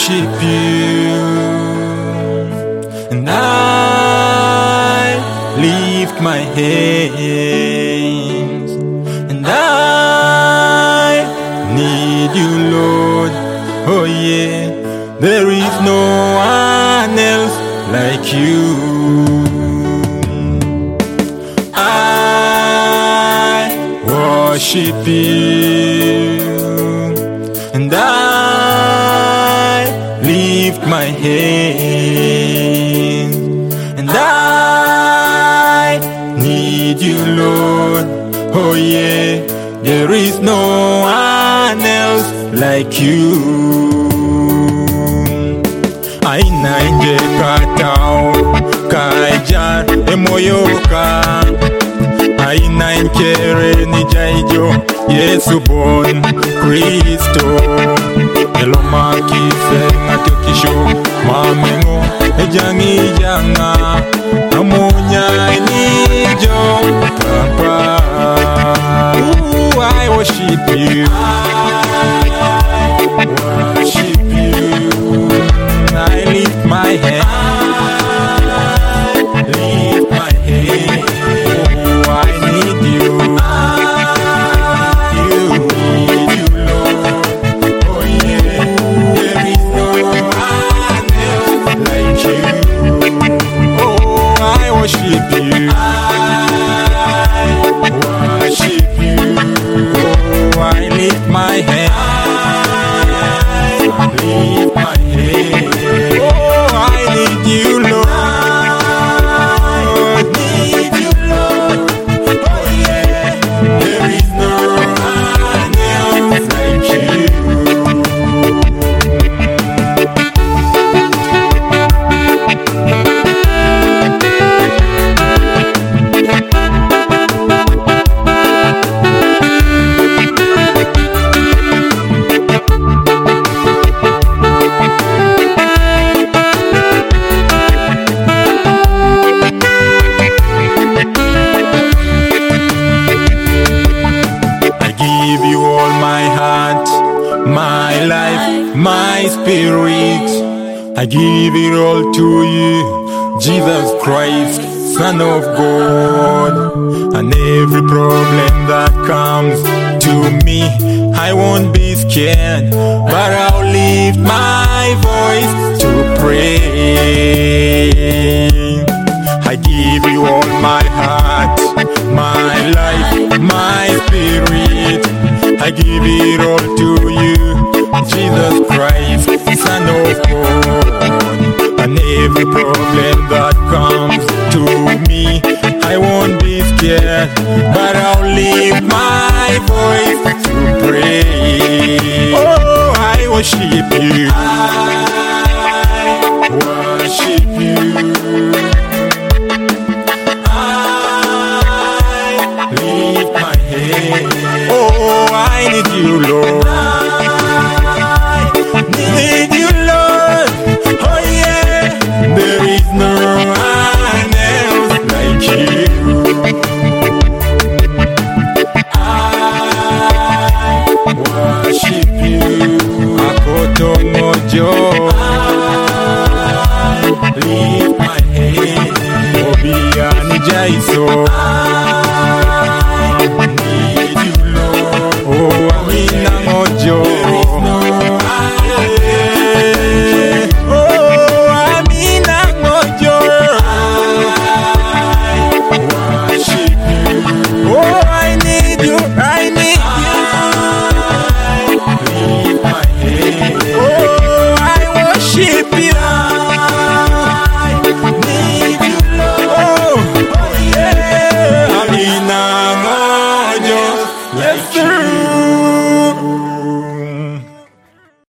worship you, and I lift my hands, and I need you, Lord. Oh yeah, there is no one else like you. I worship you, and I lift my hands, and I need you, Lord. Oh yeah, there is no one else like you. Aina nje katao kajar emoyoka, aina nkere ni jaijo Yesu bon Kristo. Eloma kise ngatokisho mamengo ejangi janga amunya nijo papa. I worship you, I worship you, I lift my hand, lift my hand. Oh, I need you, need you, Lord. Oh yeah, there is no one else like you. Oh, I worship you, I worship you. Oh, I lift my hand, lift my hand. Oh, I need you, Lord. Need you, Lord. Oh yeah, there is no one else like you. My life, my spirit, I give it all to you, Jesus Christ, Son of God. And every problem that comes to me, I won't be scared, but I'll lift my voice to pray. I give you all my heart, my life, my spirit, I give it all to you, Jesus Christ, Son of God. And every problem that comes to me, I won't be scared, but I'll lift my voice to pray. Oh, I worship you, I worship you, I lift my hand. Oh, I need you, Lord.